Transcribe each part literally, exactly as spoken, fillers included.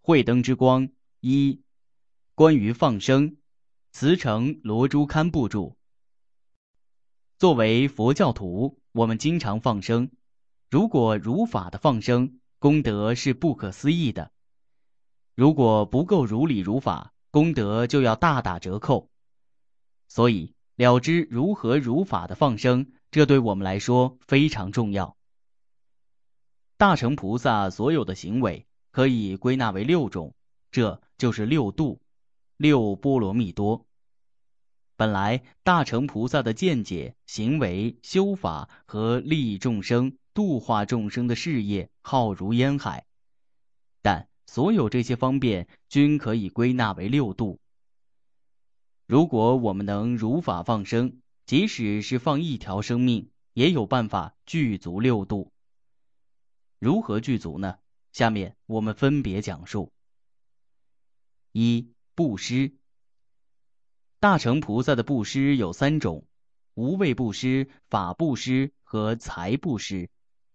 慧灯之光一，关于放生，慈诚罗珠堪布著。作为佛教徒，我们经常放生，如果如法的放生，功德是不可思议的。如果不够如理如法，功德就要大打折扣。所以了知如何如法的放生，这对我们来说非常重要。大乘菩萨所有的行为可以归纳为六种，这就是六度，六波罗蜜多。本来大乘菩萨的见解、行为、修法和利益众生、度化众生的事业浩如烟海，但所有这些方便均可以归纳为六度。如果我们能如法放生，即使是放一条生命，也有办法具足六度。如何具足呢？下面我们分别讲述。一、布施。大乘菩萨的布施有三种：无畏布施、法布施和财布施。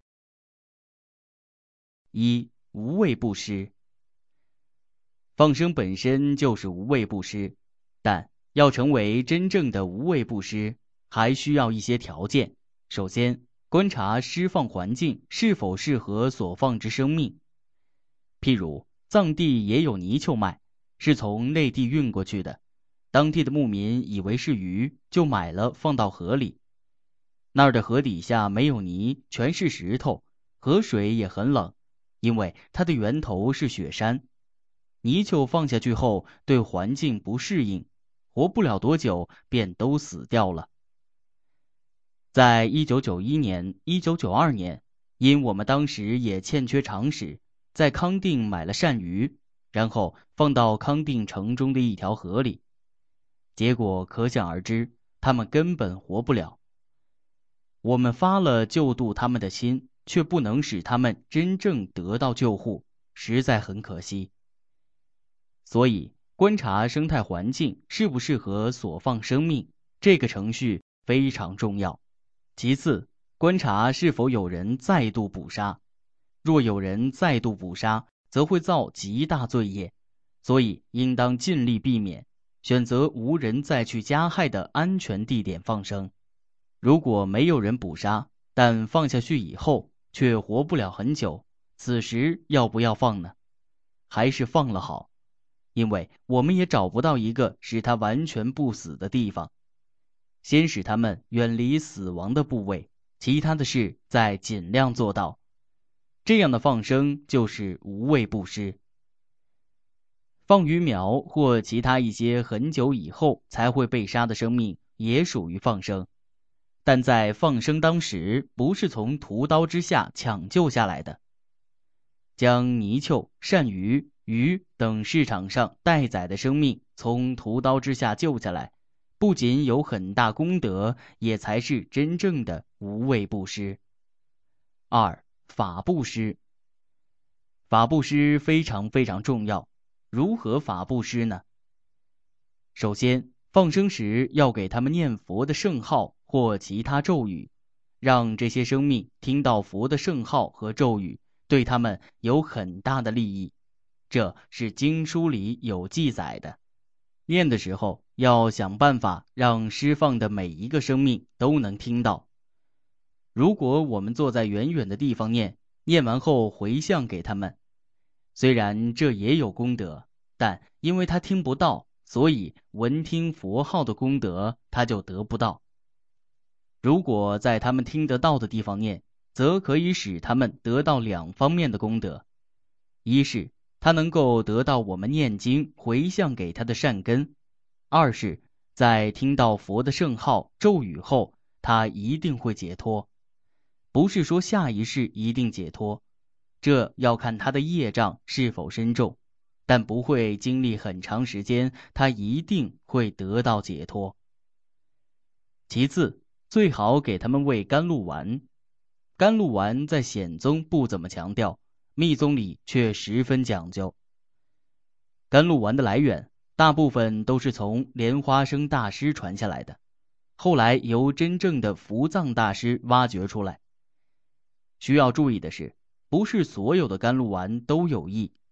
一、无畏布施。放生本身就是无畏布施，但要成为真正的无畏布施，还需要一些条件。首先，观察施放环境是否适合所放之生命。譬如藏地也有泥鳅卖，是从内地运过去的，当地的牧民以为是鱼，就买了放到河里。那儿的河底下没有泥，全是石头，河水也很冷，因为它的源头是雪山。泥鳅放下去后对环境不适应，活不了多久便都死掉了。在一九九一年、一九九二年，因我们当时也欠缺常识，在康定买了鳝鱼，然后放到康定城中的一条河里。结果可想而知，他们根本活不了。我们发了救度他们的心，却不能使他们真正得到救护，实在很可惜。所以，观察生态环境适不适合所放生命，这个程序非常重要。其次，观察是否有人再度捕杀。若有人再度捕杀，则会造极大罪业，所以应当尽力避免，选择无人再去加害的安全地点放生。如果没有人捕杀，但放下去以后却活不了很久，此时要不要放呢？还是放了好，因为我们也找不到一个使他完全不死的地方。先使他们远离死亡的部位，其他的事再尽量做到。这样的放生就是无畏布施。放鱼苗或其他一些很久以后才会被杀的生命也属于放生，但在放生当时不是从屠刀之下抢救下来的。将泥鳅、鳝鱼、鱼等市场上待宰的生命从屠刀之下救下来，不仅有很大功德，也才是真正的无畏布施。二、法布施。法布施非常非常重要。如何法布施呢？首先，放生时要给他们念佛的圣号或其他咒语，让这些生命听到佛的圣号和咒语，对他们有很大的利益。这是经书里有记载的。念的时候要想办法让施放的每一个生命都能听到。如果我们坐在远远的地方念，念完后回向给他们，虽然这也有功德，但因为他听不到，所以闻听佛号的功德他就得不到。如果在他们听得到的地方念，则可以使他们得到两方面的功德。一是他能够得到我们念经回向给他的善根，二是在听到佛的圣号咒语后，他一定会解脱。不是说下一世一定解脱，这要看他的业障是否深重，但不会经历很长时间，他一定会得到解脱。其次，最好给他们喂甘露丸。甘露丸在显宗不怎么强调，密宗里却十分讲究。甘露丸的来源大部分都是从莲花生大师传下来的，后来由真正的伏藏大师挖掘出来。需要注意的是，不是所有的甘露丸都有益，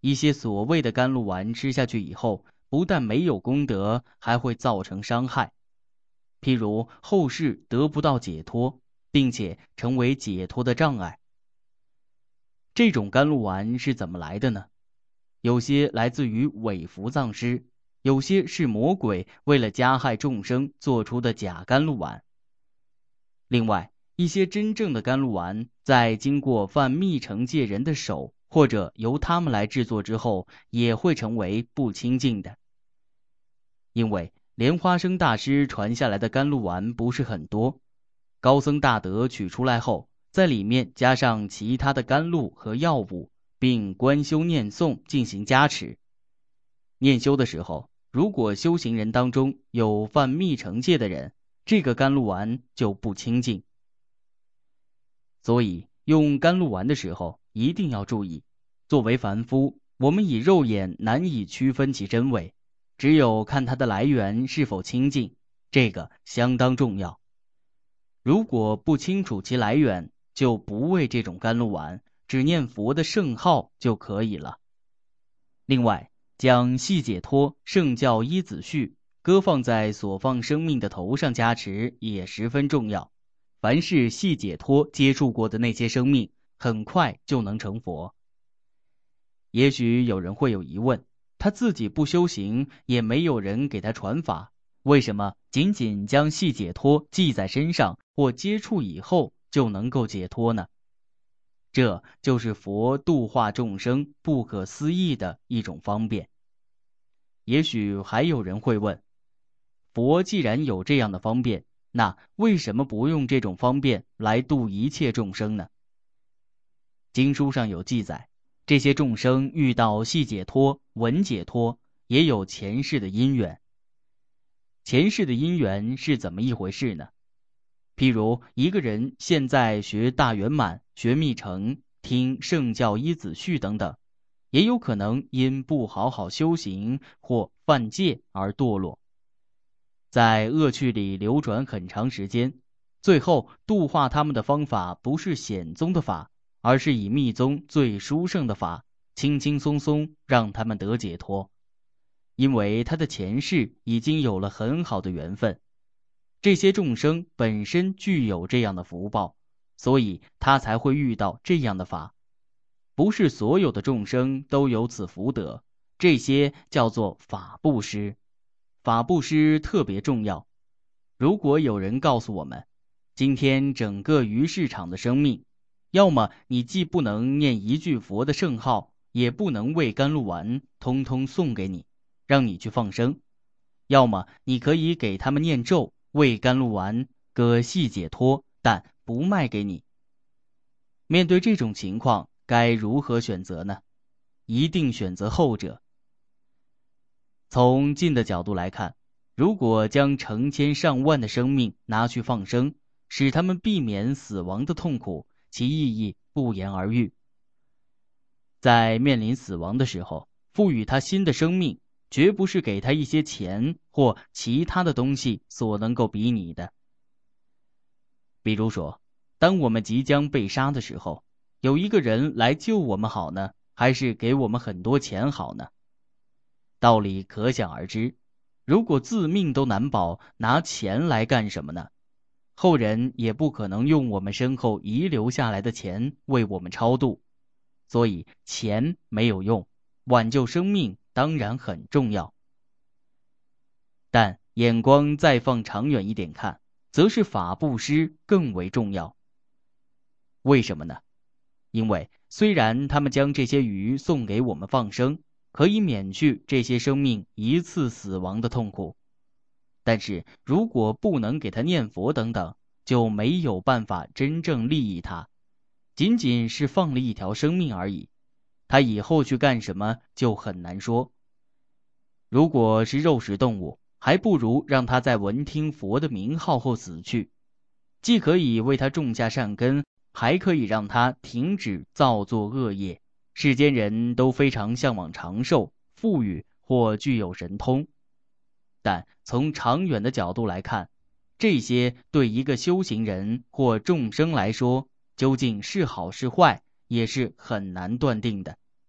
一些所谓的甘露丸吃下去以后，不但没有功德，还会造成伤害。譬如后世得不到解脱，并且成为解脱的障碍。这种甘露丸是怎么来的呢？有些来自于伪服藏师，有些是魔鬼为了加害众生做出的假甘露丸。另外，一些真正的甘露丸在经过犯密乘戒人的手，或者由他们来制作之后，也会成为不清净的。因为莲花生大师传下来的甘露丸不是很多，高僧大德取出来后，在里面加上其他的甘露和药物，并观修念诵进行加持。念修的时候，如果修行人当中有犯密乘戒的人，这个甘露丸就不清净。所以用甘露丸的时候一定要注意，作为凡夫，我们以肉眼难以区分其真伪，只有看它的来源是否清净，这个相当重要。如果不清楚其来源，就不喂这种甘露丸，只念佛的圣号就可以了。另外，将系解脱圣教依子序搁放在所放生命的头上加持也十分重要。凡是系解脱接触过的那些生命，很快就能成佛。也许有人会有疑问，他自己不修行，也没有人给他传法，为什么仅仅将系解脱系在身上或接触以后就能够解脱呢？这就是佛度化众生不可思议的一种方便。也许还有人会问，佛既然有这样的方便，那为什么不用这种方便来度一切众生呢？经书上有记载，这些众生遇到系解脱、闻解脱，也有前世的因缘。前世的因缘是怎么一回事呢？譬如一个人现在学大圆满、学密乘、听圣教依子序等等，也有可能因不好好修行或犯戒而堕落，在恶趣里流转很长时间，最后度化他们的方法不是显宗的法，而是以密宗最殊胜的法，轻轻松松让他们得解脱。因为他的前世已经有了很好的缘分，这些众生本身具有这样的福报，所以他才会遇到这样的法。不是所有的众生都有此福德，这些叫做法布施。法布施特别重要。如果有人告诉我们，今天整个鱼市场的生命，要么你既不能念一句佛的圣号，也不能喂甘露丸，通通送给你，让你去放生；要么你可以给他们念咒，喂甘露丸，割系解脱，但不卖给你。面对这种情况，该如何选择呢？一定选择后者。从近的角度来看，如果将成千上万的生命拿去放生，使他们避免死亡的痛苦，其意义不言而喻。在面临死亡的时候，赋予他新的生命，绝不是给他一些钱或其他的东西所能够比拟的。比如说，当我们即将被杀的时候，有一个人来救我们好呢，还是给我们很多钱好呢？道理可想而知，如果自命都难保，拿钱来干什么呢？后人也不可能用我们身后遗留下来的钱为我们超度，所以钱没有用，挽救生命当然很重要。但眼光再放长远一点看，则是法布施更为重要。为什么呢？因为虽然他们将这些鱼送给我们放生，可以免去这些生命一次死亡的痛苦，但是如果不能给他念佛等等，就没有办法真正利益他，仅仅是放了一条生命而已，他以后去干什么就很难说。如果是肉食动物，还不如让他在闻听佛的名号后死去，既可以为他种下善根，还可以让他停止造作恶业。世间人都非常向往长寿、富裕或具有神通，但从长远的角度来看，这些对一个修行人或众生来说，究竟是好是坏，也是很难断定的。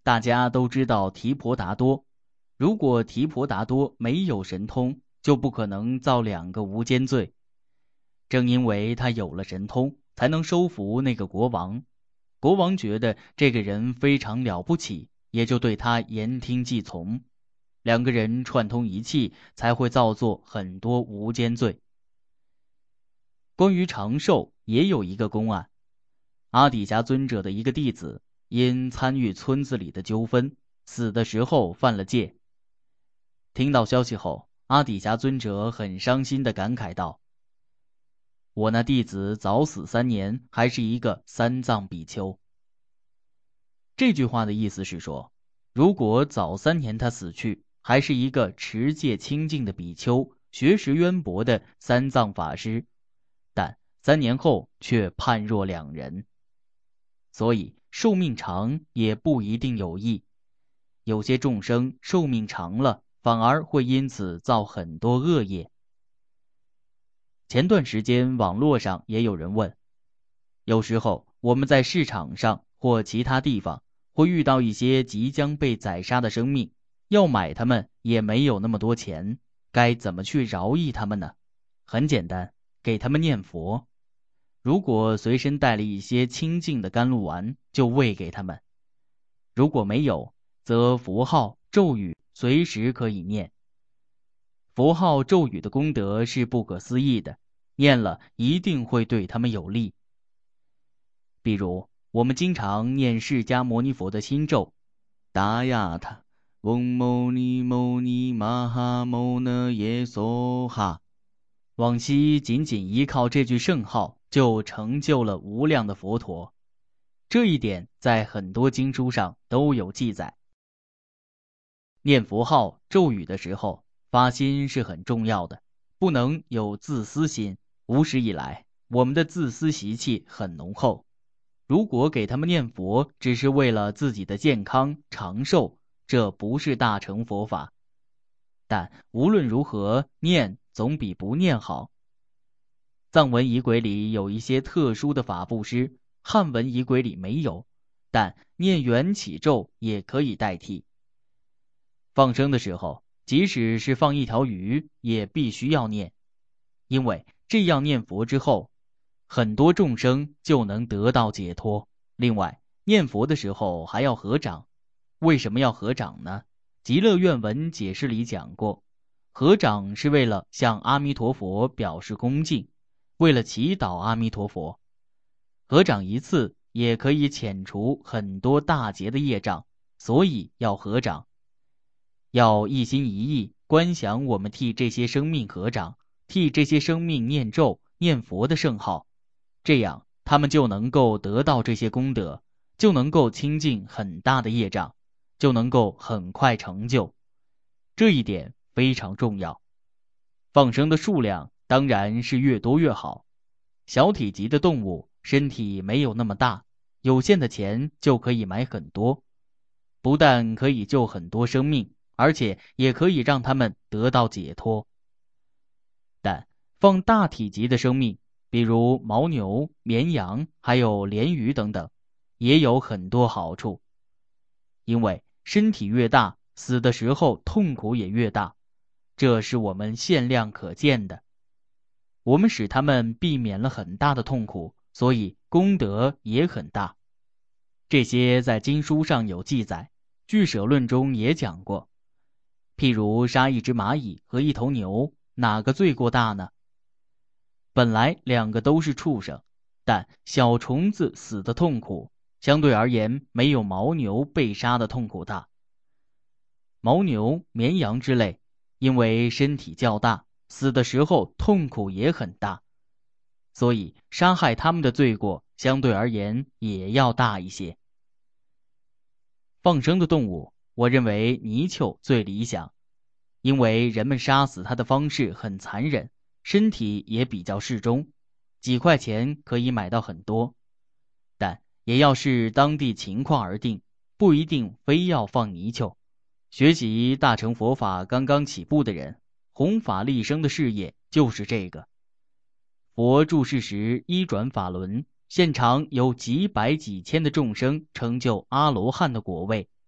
大家都知道提婆达多，如果提婆达多没有神通，就不可能造两个无间罪。正因为他有了神通，才能收服那个国王。国王觉得这个人非常了不起，也就对他言听计从。两个人串通一气，才会造作很多无间罪。关于长寿也有一个公案，阿底峡尊者的一个弟子因参与村子里的纠纷，死的时候犯了戒。听到消息后，阿底峡尊者很伤心地感慨道：我那弟子早死三年，还是一个三藏比丘。这句话的意思是说，如果早三年他死去，还是一个持戒清净的比丘，学识渊博的三藏法师，但三年后却判若两人。所以寿命长也不一定有益，有些众生寿命长了，反而会因此造很多恶业。前段时间网络上也有人问，有时候我们在市场上或其他地方会遇到一些即将被宰杀的生命，要买他们也没有那么多钱，该怎么去饶益他们呢？很简单，给他们念佛。如果随身带了一些清净的甘露丸，就喂给他们；如果没有，则符号咒语随时可以念。符号咒语的功德是不可思议的，念了一定会对他们有利。比如我们经常念释迦牟尼佛的心咒，达雅他嗡牟尼牟尼玛哈牟呢耶梭哈，往昔仅仅依靠这句圣号就成就了无量的佛陀。这一点在很多经书上都有记载。念符号咒语的时候，发心是很重要的，不能有自私心。无始以来，我们的自私习气很浓厚。如果给他们念佛只是为了自己的健康长寿，这不是大乘佛法。但无论如何，念总比不念好。藏文仪轨里有一些特殊的法布施，汉文仪轨里没有，但念缘起咒也可以代替。放生的时候，即使是放一条鱼，也必须要念，因为这样念佛之后，很多众生就能得到解脱。另外，念佛的时候还要合掌。为什么要合掌呢？极乐愿文解释里讲过，合掌是为了向阿弥陀佛表示恭敬，为了祈祷阿弥陀佛。合掌一次也可以遣除很多大劫的业障，所以要合掌。要一心一意观想我们替这些生命合掌，替这些生命念咒念佛的圣号，这样他们就能够得到这些功德，就能够清净很大的业障，就能够很快成就。这一点非常重要。放生的数量当然是越多越好。小体积的动物身体没有那么大，有限的钱就可以买很多，不但可以救很多生命，而且也可以让他们得到解脱。但放大体积的生命，比如牦牛、绵羊还有鲢鱼等等，也有很多好处。因为身体越大，死的时候痛苦也越大，这是我们限量可见的。我们使他们避免了很大的痛苦，所以功德也很大。这些在经书上有记载，俱舍论中也讲过。譬如杀一只蚂蚁和一头牛，哪个罪过大呢？本来两个都是畜生，但小虫子死的痛苦相对而言没有牦牛被杀的痛苦大。牦牛、绵羊之类，因为身体较大，死的时候痛苦也很大，所以杀害他们的罪过相对而言也要大一些。放生的动物，我认为泥鳅最理想，因为人们杀死它的方式很残忍，身体也比较适中，几块钱可以买到很多。但也要视当地情况而定，不一定非要放泥鳅。学习大乘佛法刚刚起步的人，弘法利生的事业就是这个。佛住世时一转法轮，现场有几百几千的众生成就阿罗汉的果位，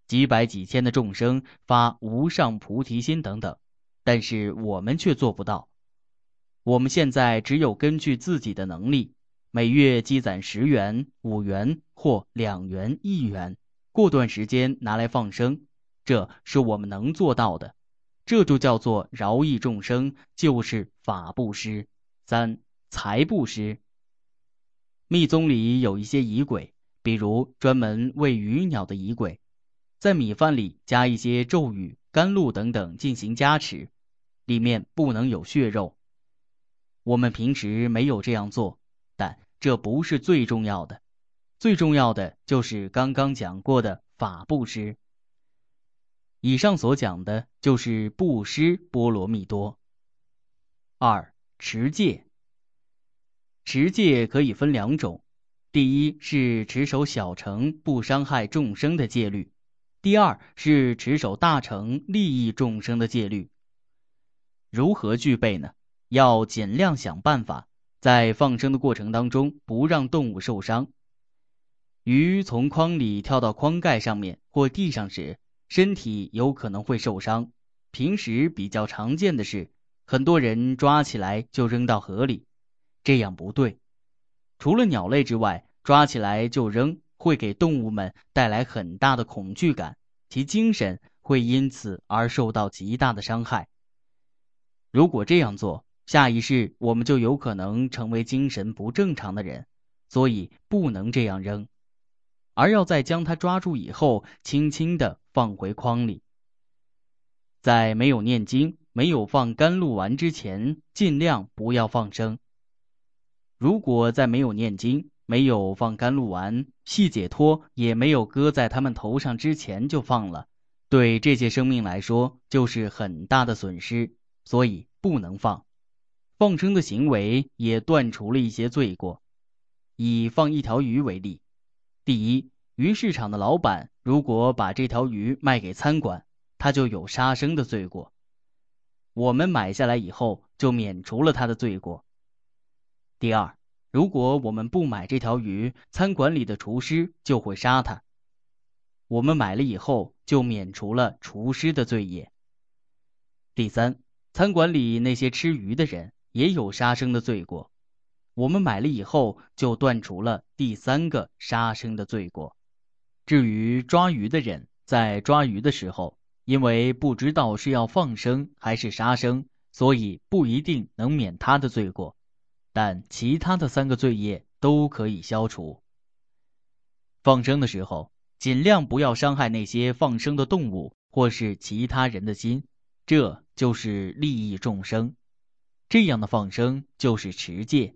几百几千的众生发无上菩提心等等，但是我们却做不到。我们现在只有根据自己的能力，每月积攒十元、五元或两元、一元，过段时间拿来放生，这是我们能做到的。这就叫做饶益众生，就是法布施。三、财布施。密宗里有一些仪轨，比如专门喂鱼鸟的仪轨，在米饭里加一些咒语、甘露等等进行加持，里面不能有血肉。我们平时没有这样做，但这不是最重要的，最重要的就是刚刚讲过的法布施。以上所讲的就是布施波罗蜜多。二、持戒。持戒可以分两种，第一是持守小乘不伤害众生的戒律，第二是持守大乘利益众生的戒律。如何具备呢？要尽量想办法，在放生的过程当中不让动物受伤。鱼从筐里跳到筐盖上面或地上时，身体有可能会受伤。平时比较常见的是，很多人抓起来就扔到河里，这样不对。除了鸟类之外，抓起来就扔会给动物们带来很大的恐惧感，其精神会因此而受到极大的伤害。如果这样做，下一世我们就有可能成为精神不正常的人，所以不能这样扔，而要在将它抓住以后，轻轻地放回筐里。在没有念经、没有放甘露丸之前，尽量不要放生。如果在没有念经、没有放甘露丸、系解脱也没有搁在他们头上之前就放了，对这些生命来说就是很大的损失，所以不能放。放生的行为也断除了一些罪过。以放一条鱼为例，第一，鱼市场的老板如果把这条鱼卖给餐馆，他就有杀生的罪过。我们买下来以后就免除了他的罪过。第二，如果我们不买这条鱼，餐馆里的厨师就会杀它。我们买了以后就免除了厨师的罪业。第三，餐馆里那些吃鱼的人也有杀生的罪过，我们买了以后就断除了第三个杀生的罪过。至于抓鱼的人，在抓鱼的时候，因为不知道是要放生还是杀生，所以不一定能免他的罪过，但其他的三个罪业都可以消除。放生的时候，尽量不要伤害那些放生的动物或是其他人的心，这就是利益众生。这样的放生就是持戒。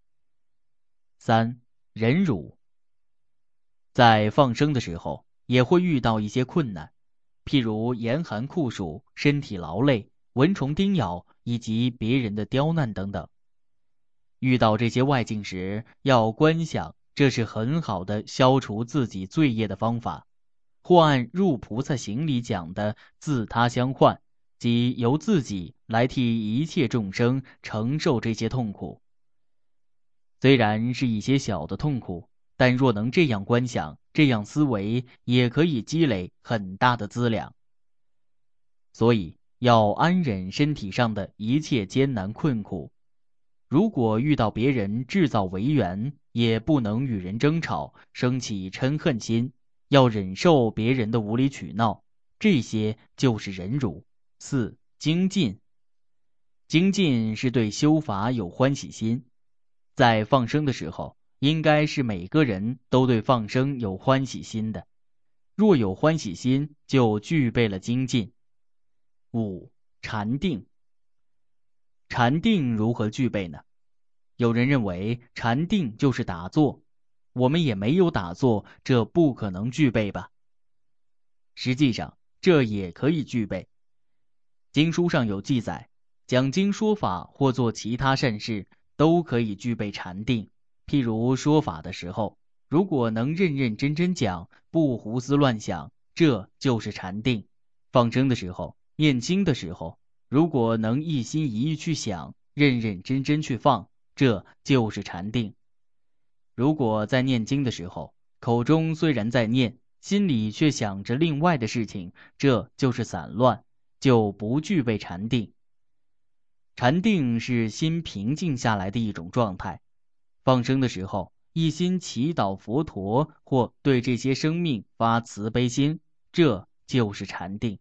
三、忍辱。在放生的时候，也会遇到一些困难，譬如严寒酷暑、身体劳累、蚊虫叮咬以及别人的刁难等等。遇到这些外境时，要观想，这是很好的消除自己罪业的方法，或按入菩萨行里讲的自他相换，即由自己来替一切众生承受这些痛苦。虽然是一些小的痛苦，但若能这样观想，这样思维，也可以积累很大的资粮。所以要安忍身体上的一切艰难困苦。如果遇到别人制造违缘，也不能与人争吵，生起嗔恨心，要忍受别人的无理取闹，这些就是忍辱。四、精进。精进是对修法有欢喜心，在放生的时候，应该是每个人都对放生有欢喜心的。若有欢喜心，就具备了精进。五、禅定。禅定如何具备呢？有人认为禅定就是打坐，我们也没有打坐，这不可能具备吧？实际上，这也可以具备。经书上有记载，讲经说法或做其他善事，都可以具备禅定。譬如说法的时候，如果能认认真真讲，不胡思乱想，这就是禅定。放生的时候，念经的时候，如果能一心一意去想，认认真真去放，这就是禅定。如果在念经的时候，口中虽然在念， 心里却想着另外的事情，这就是散乱，就不具备禅定。禅定是心平静下来的一种状态，放生的时候，一心祈祷佛陀或对这些生命发慈悲心，这就是禅定。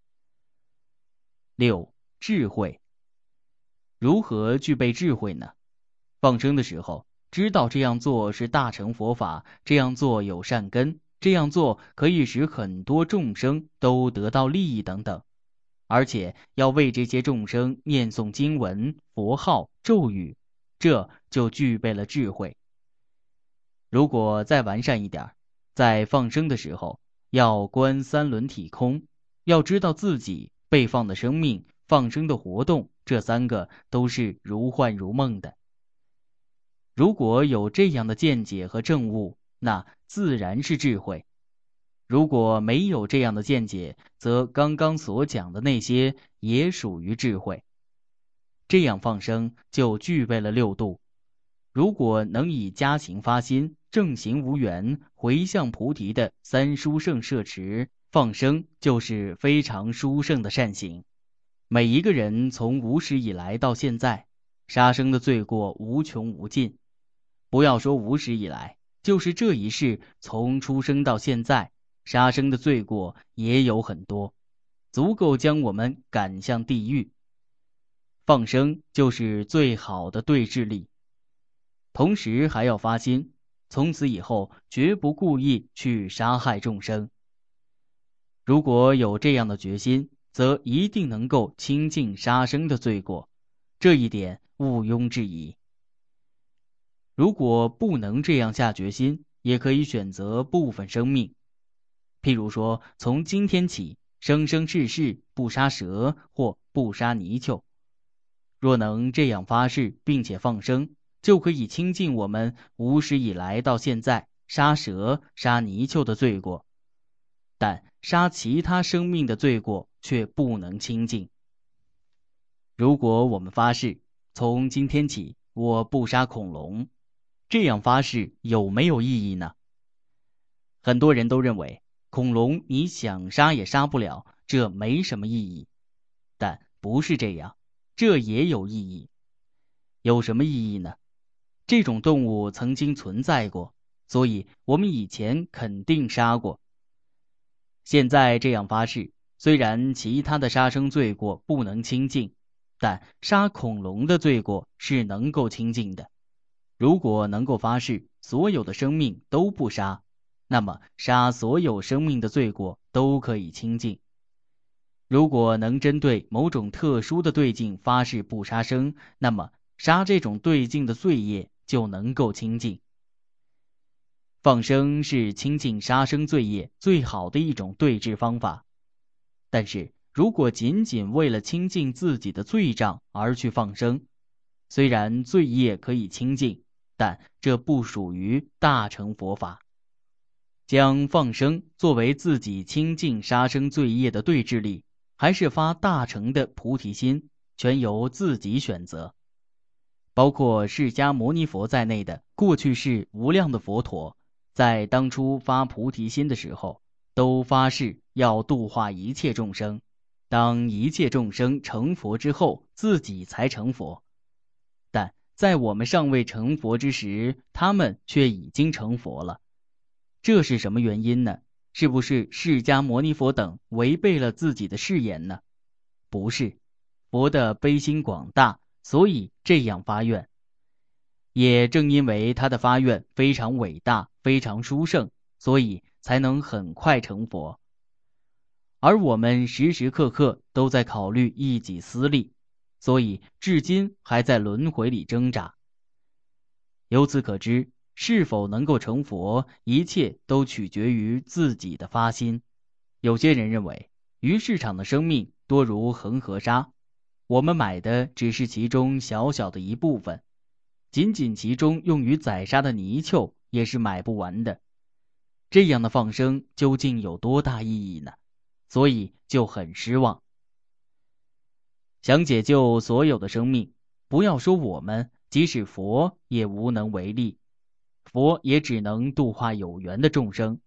六、智慧。如何具备智慧呢？放生的时候，知道这样做是大乘佛法，这样做有善根，这样做可以使很多众生都得到利益等等，而且要为这些众生念诵经文、佛号、咒语，这就具备了智慧。如果再完善一点，在放生的时候，要观三轮体空，要知道自己被放的生命、放生的活动，这三个都是如幻如梦的。如果有这样的见解和证悟，那自然是智慧。如果没有这样的见解，则刚刚所讲的那些也属于智慧。这样放生就具备了六度。如果能以加行发心、正行无缘、回向菩提的三殊胜摄持，放生就是非常殊胜的善行。每一个人从无始以来到现在，杀生的罪过无穷无尽。不要说无始以来，就是这一世从出生到现在，杀生的罪过也有很多，足够将我们赶向地狱。放生就是最好的对治力，同时还要发心，从此以后绝不故意去杀害众生。如果有这样的决心，则一定能够清净杀生的罪过，这一点毋庸置疑。如果不能这样下决心，也可以选择部分生命，譬如说从今天起生生世世不杀蛇或不杀泥鳅。若能这样发誓并且放生，就可以清净我们无始以来到现在杀蛇杀泥鳅的罪过，但杀其他生命的罪过却不能清净。如果我们发誓从今天起我不杀恐龙，这样发誓有没有意义呢？很多人都认为恐龙你想杀也杀不了，这没什么意义。但不是这样，这也有意义。有什么意义呢？这种动物曾经存在过，所以我们以前肯定杀过。现在这样发誓，虽然其他的杀生罪过不能清净，但杀恐龙的罪过是能够清净的。如果能够发誓所有的生命都不杀，那么杀所有生命的罪过都可以清净。如果能针对某种特殊的对境发誓不杀生，那么杀这种对境的罪业就能够清净。放生是清净杀生罪业最好的一种对治方法，但是如果仅仅为了清净自己的罪障而去放生，虽然罪业可以清净，但这不属于大乘佛法。将放生作为自己清净杀生罪业的对治力，还是发大乘的菩提心，全由自己选择。包括释迦牟尼佛在内的过去世无量的佛陀，在当初发菩提心的时候，都发誓要度化一切众生，当一切众生成佛之后，自己才成佛。但在我们尚未成佛之时，他们却已经成佛了。这是什么原因呢？是不是释迦牟尼佛等违背了自己的誓言呢？不是，佛的悲心广大，所以这样发愿。也正因为他的发愿非常伟大，非常殊胜，所以才能很快成佛。而我们时时刻刻都在考虑一己私利，所以至今还在轮回里挣扎。由此可知，是否能够成佛，一切都取决于自己的发心。有些人认为，鱼市场的生命多如恒河沙，我们买的只是其中小小的一部分，仅仅其中用于宰杀的泥鳅也是买不完的。这样的放生究竟有多大意义呢？所以就很失望。想解救所有的生命，不要说我们，即使佛也无能为力。佛也只能度化有缘的众生，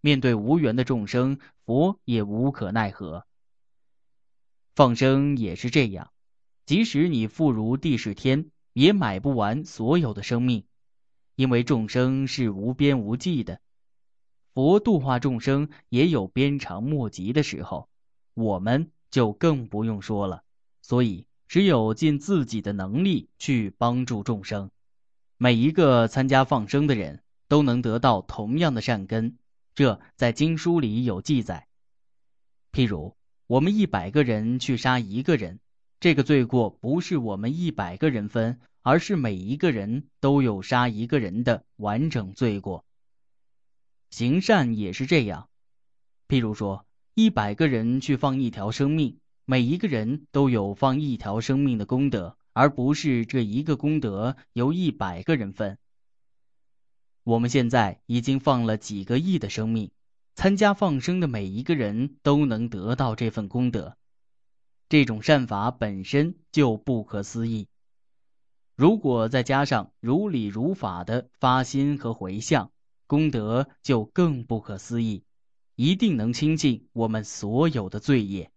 面对无缘的众生，佛也无可奈何。放生也是这样，即使你富如地是天，也买不完所有的生命，因为众生是无边无际的。佛度化众生也有鞭长莫及的时候，我们就更不用说了。所以只有尽自己的能力去帮助众生。每一个参加放生的人都能得到同样的善根，这在经书里有记载。譬如我们一百个人去杀一个人，这个罪过不是我们一百个人分，而是每一个人都有杀一个人的完整罪过。行善也是这样，譬如说一百个人去放一条生命，每一个人都有放一条生命的功德，而不是这一个功德由一百个人分。我们现在已经放了几个亿的生命，参加放生的每一个人都能得到这份功德，这种善法本身就不可思议。如果再加上如理如法的发心和回向，功德就更不可思议，一定能清净我们所有的罪业。